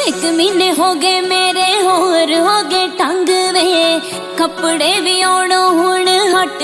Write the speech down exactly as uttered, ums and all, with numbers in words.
एक महीने हो गए मेरे होर हो गए टंग वे कपड़े भी ओणो हुण हट